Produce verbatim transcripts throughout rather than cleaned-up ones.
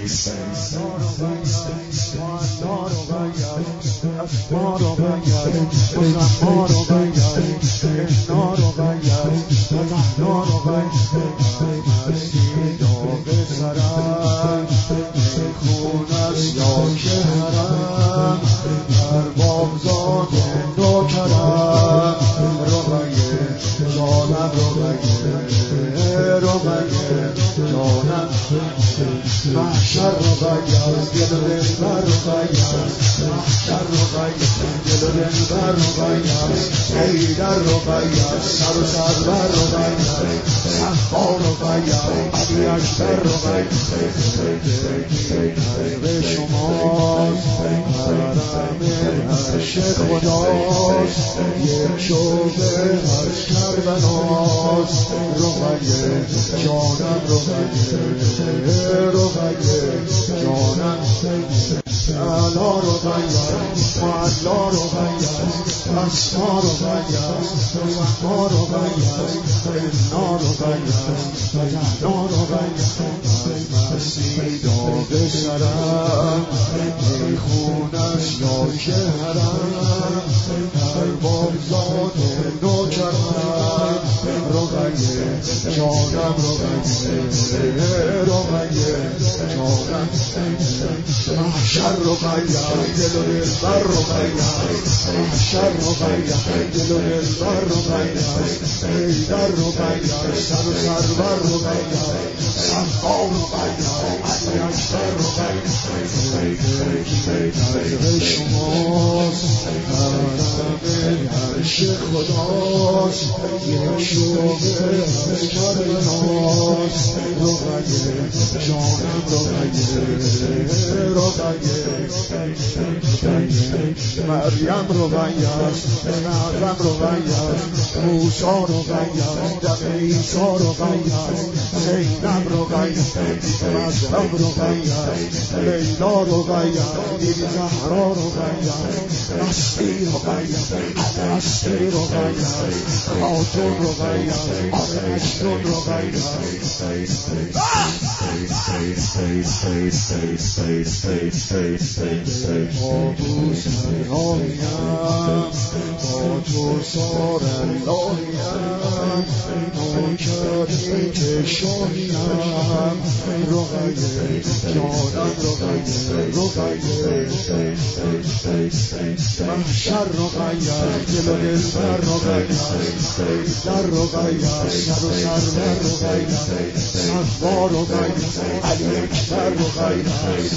محشر رو غیاز دل و دلبر رو غیاز محشر رو غیاز دل و دلبر رو غیاز حیدر رو غیاز سر و سرور رو غیاز صفار رو غیاز علی اکبر رو غیاز به شماست حرم عرش خداست یک شعبه از کربلاست رقیه جانم رقیه رقیه جانم اعلا رقیه معلا رقیه اسما رقیه وفا رقیه انا رقیه تهنا رقیه مستی داغ سرم میخونش یا که حرم هر بامزاد نوکرم رقیه جانم رقیه رقیه جانم محشر رقیه دل و دلبر رقیه محشر رقیه دل و دلبر رقیه حیدر رقیه سر و سرور رقیه صفا رقیه علی اکبر رقیه طریق شماست حرم عرش خداست یک شعبه از کربلاست رقیه جانم رقیه رقیه مریم رقیه نعظم رقیه موسی رقیه دم عیسی رقیه زینب رقیه مظلم رقیه لیلا رقیه بیبی زهرا رقیه مستی رقیه مستی رقیه خاتون رقیه آل مجنون رقیه آبوس رایم با تو سار اللهیم نوکری که شاهیم رقیه جانم رقیه رقیه محشر رقیه دل و دلبر رقیه در رقیه سر و سرور رقیه صفا رقیه علی اکبر رقیه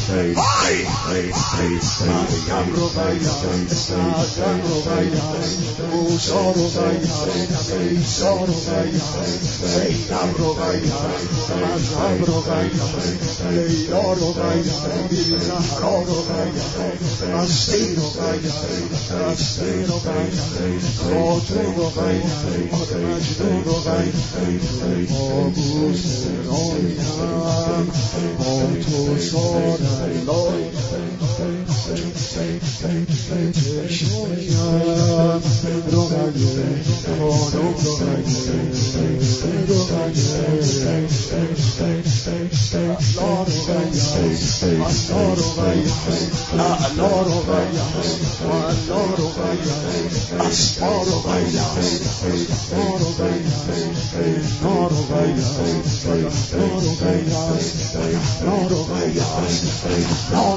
مریم رقیه نعظم رقیه موسی رقیه عیسی رقیه زینب رقیه مذهب رقیه لیلا رقیه بیبی زهرا رقیه مستی رقیه مستی رقیه خاتون رقیه آل مجنون رقیه آبوس رایم با تو سار اللهیم چشمایم رقیه خانم رقیه رقیه اعلا رقیه اعلا رقیه اعلا رقیه معلا رقیه اسما رقیه وفا رقیه انا رقیه تهنا رقیه تهنا رقیه انا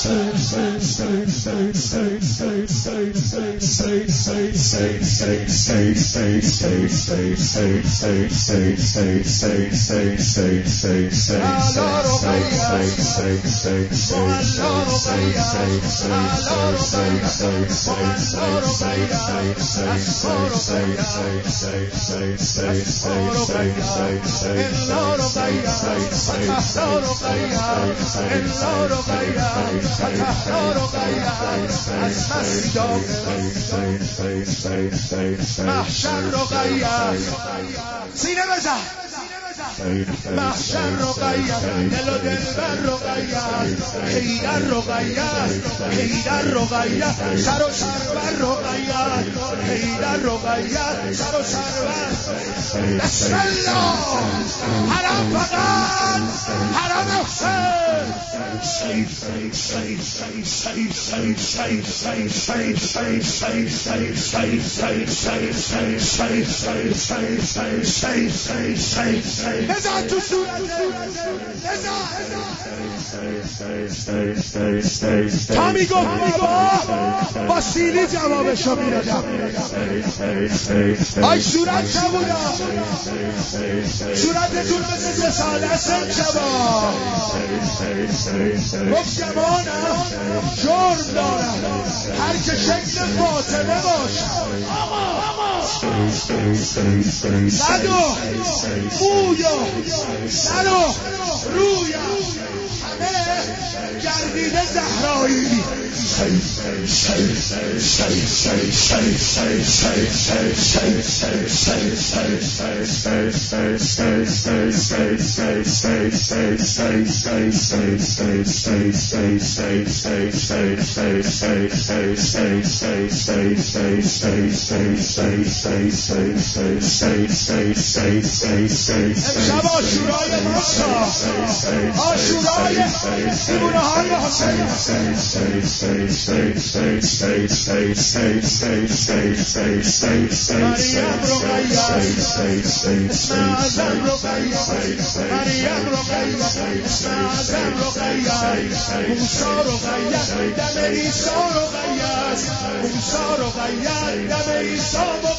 محشر رقیه سینه بزن محشر رقیه دل و دلبر رقیه حیدر رقیه حیدر رقیه سر و سرور رقیه حیدر رقیه سر و سرور بسم الله حرم فقط حرم حسین سید سید سید سید سید سید سید سید سید سید سید سید سید سید سید سید سید سید بزن تو صورت تا میگفت بابا با سیلی جوابشو میدادم آی صورت چه بودا صورتتون مثل رساله سن شبا گفت جوانم جرم دارم هر که شکل فاطمه باش صد و مویا سر و رویا همه گردیده زهرایی شب آشورای ماسا آشورای دیوونه های حسین مریم رقیه اسم اعظم رقیه مریم رقیه اسم اعظم رقیه موسی رقیه دم عیسی رقیه موسی رقیه دم عیسی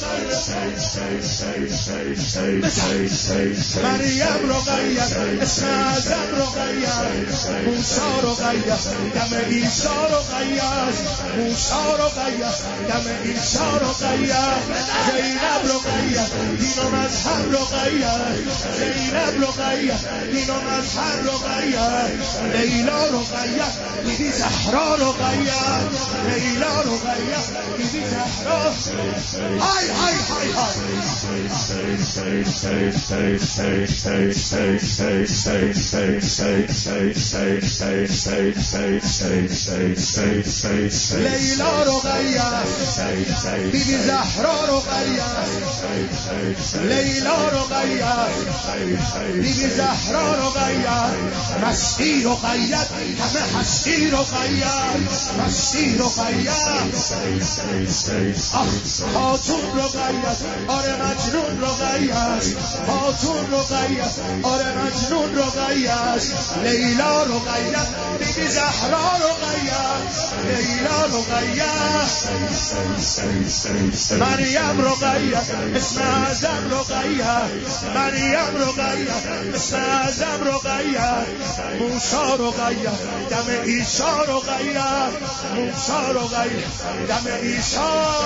مریم رقیه اسم اعظم رقیه موسی رقیه دم عیسی رقیه موسی رقیه دم عیسی رقیه زینب رقیه دین و مذهب رقیه زینب رقیه دین و مذهب رقیه لیلا رقیه بیبی زهرا رقیه لیلا رقیه بیبی زهرا های های های لیلا رقیه بیبی زهرا رقیه لیلا رقیه بیبی زهرا رقیه مستی رقیه همه هستی رقیه مستی رقیه خاتون رقیه آره مجنون رقیه خاتون رقیه آره مجنون رقیه لیلا رقیه بیبی زهرا رقیه لیلا رقیه مریم رقیه اسم اعظم رقیه مریم رقیه اسم اعظم رقیه موسی رقیه دم عیسی رقیه موسی رقیه دم عیسی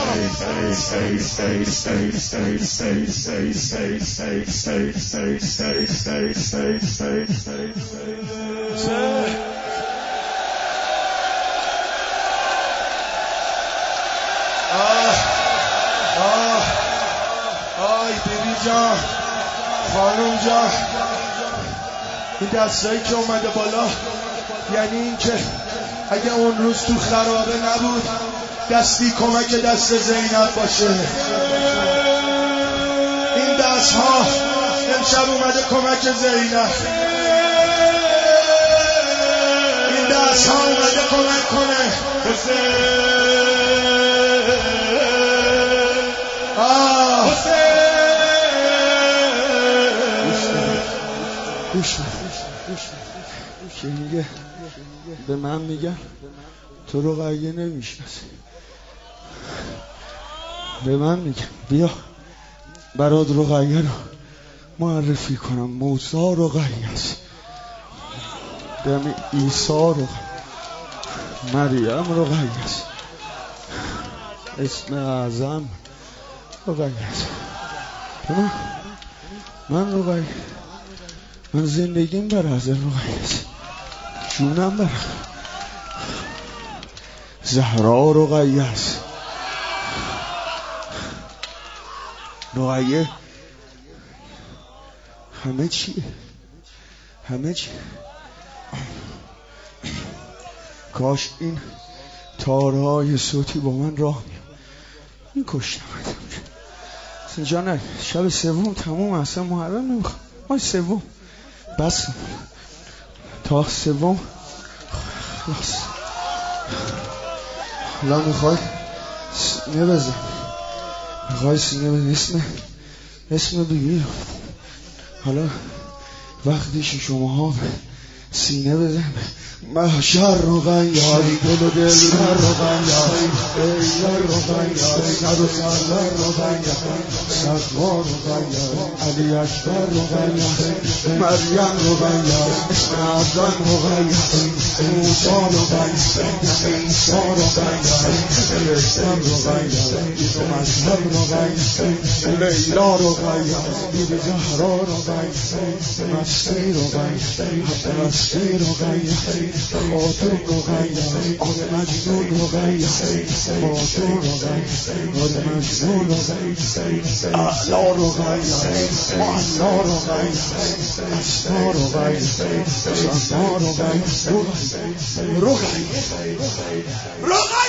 آی بیبی جان خانوم جان این دستایی که اومده بالا یعنی این که اگه اون روز تو خرابه نبود دستی کمک دست زینب باشه این دست ها امشب اومده کمک زینب این دست ها اومده کمک کنه آه که میگه به من میگن تو رقیه نمیشناسی، به من میگن بیا برات رقیه رو معرفی کنم. موسی رقیه است، دم عیسی رقیه، مریم رقیه است، اسم اعظم رقیه است. من من رقیه، من زندگیم بر حضر رقیه است، جونم بر زهرا رقیه است. رقیه همه چیه، همه چی. کاش این تارهای صوتی با من راه میام. این کشتم اینجا. نه شب سوم تموم، اصلا محرم نمیخوام. ما سوم بس، تا سوم خلاص. حالا میخوای سینه بزن، میخوای سینه بزن، اسم اسم بگیر. حالا وقتیش شماها سینه بزن. محشر رقیه، دل و دل بر رقیه، ایار رقیه، سر و سرور رقیه، سرور رقیه، علی اکبر رقیه، مریم رقیه، اسم اعظم رقیه، موسی رقیه، عیسی رقیه، اسلام رقیه، بیت مذهب رقیه، لیلا رقیه، بیبی زهرا رقیه، مستی رقیه، حق مستی رقیه، خاطر رقیه، آد مجنون رقیه، خاطر رقیه، آد مجنون رقیه، اعلا رقیه، معلا رقیه، اسما رقیه، سما رقیه، رقیه رقیه